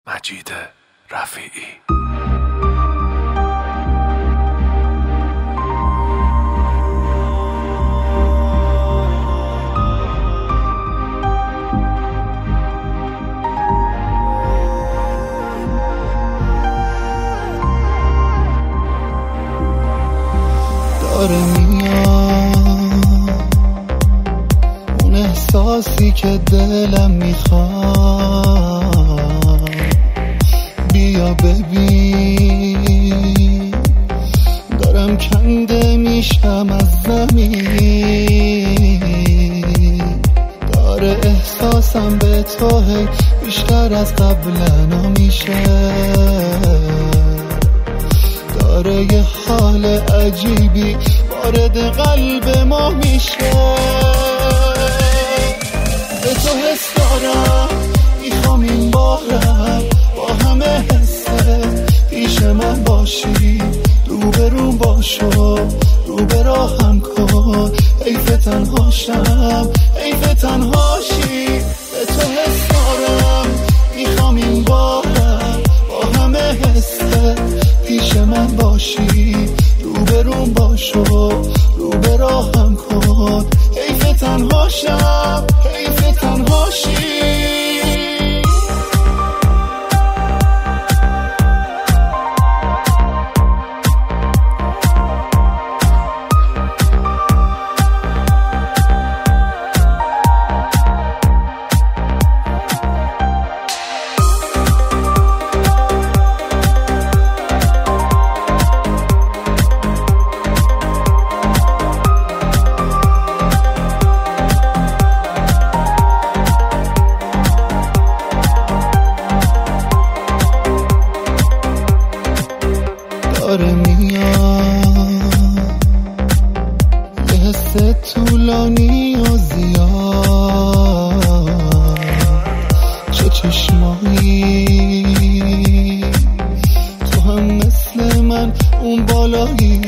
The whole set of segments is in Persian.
مجید رفیعی. داره میاد اون احساسی که دلم میخواد، بیا ببین دارم کنده میشم از زمین. داره احساسم به توه بیشتر از قبلا میشه، داره یه حال عجیبی وارد قلب ما میشه. به تو حس دارم میخوام این بارم با همه حسه پیش من باشی، روبروم باشو روبراهم کن، حیف تنهاشم حیف تنهاشی. به تو حس دارم میخوام این بارم با همه حسه پیش من باشی، روبروم باشو روبراهم کن، حیف تنهاشم حیف تنهاشی. داره میاد یه حس طولانی و زیاد، چه چشمایی تو هم مثل من اون بالایی.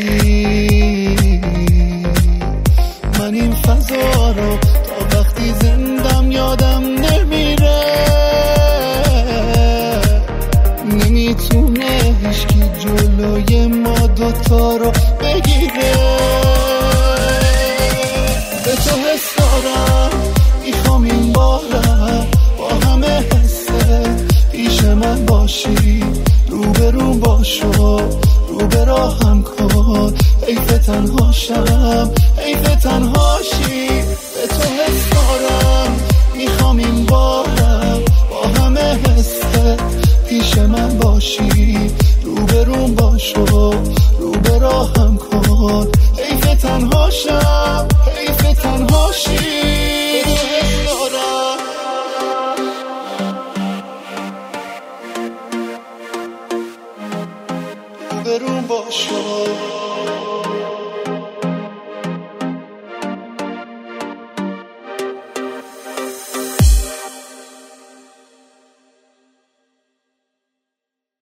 من این فضا رو تا وقتی زندم یادم نمیره، نمیتونه هیچکی جلوی ما دوتا رو بگیره. به تو حس دارم میخوام این بارم با همه حسه پیش من باشی، روبروم باشو روبراهم کن، حیف تنهاشم حیف تنهاشی. به تو حس دارم میخوام این بارم با همه حسه پیش من باشی، روبروم باشو روبراهم کن، حیف تنهاشم حیف تنهاشی. روبروم باشو